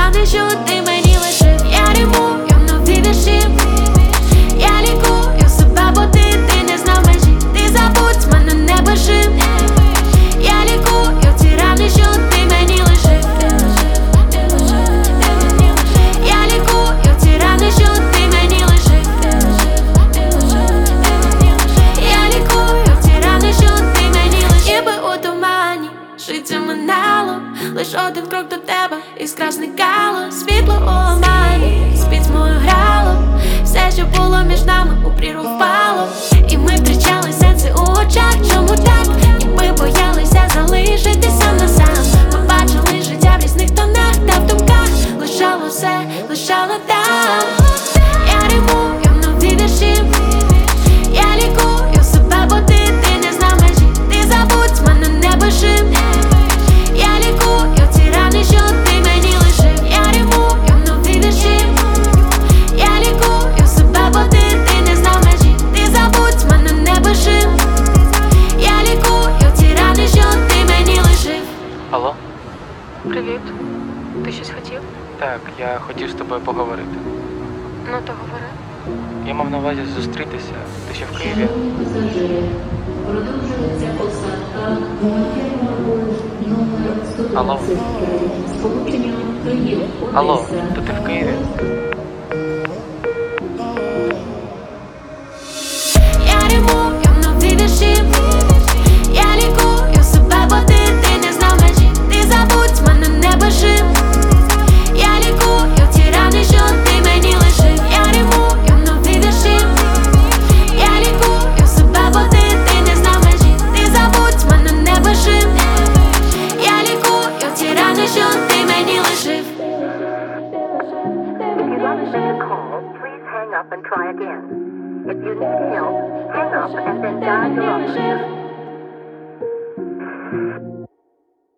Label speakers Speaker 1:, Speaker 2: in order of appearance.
Speaker 1: рани, що ти мені лишив. Я римую нові вірші, я лікую себе, бо ти не знав межі. Ти забудь, мене не пиши. Я лікую ці рани, що ти мені лишив. Я лікую ці рани, що ти мені лишив. Я лікую ці рани, що ти мені лишив. Ніби у тумані життя минало, лиш один крок до тебе, іскра зникало. Світло у омані, з пітьмою грало. Все, що було між нами, у прірву впало. І ми втрачали сенси у очах. Чому так? Ніби боялися залишитись сам на сам. Ми бачили життя в різних тонах, та в думках лишало все, лишало там. Я римую нові вірші, я лікую себе, бо ти не знав межі. Ти забудь, мене не пиши. Я лікую ці рани, що ти мені лишив. Я римую нові вірші, я лікую себе, бо ти не знав межі. Ти забудь, мене не пиши. Я лікую ці рани, що ти мені лишив.
Speaker 2: Алло?
Speaker 3: Привіт. Ти щось хотів?
Speaker 2: Так, я хотів з тобою поговорити.
Speaker 3: Ну то говори.
Speaker 2: Я мав на увазі зустрітися. Ти ще в Києві?
Speaker 4: Продовжується посадка номер 123.
Speaker 2: Алло?
Speaker 4: Сполучення Київ.
Speaker 2: Алло, то ти в Києві?
Speaker 1: Я римую нові вірші, я лікую себе, бо ти не знав межі. Ти забудь, мене не пиши. Я лікую ці рани, що ти мені лишив. Я римую нові вірші, я лікую себе, бо ти не знав межі. Ти забудь, мене не пиши. Я лікую ці рани, що ти мені лишив.
Speaker 5: If you understand the call, please hang up and try again. If you need help, hang up and then dial your operator.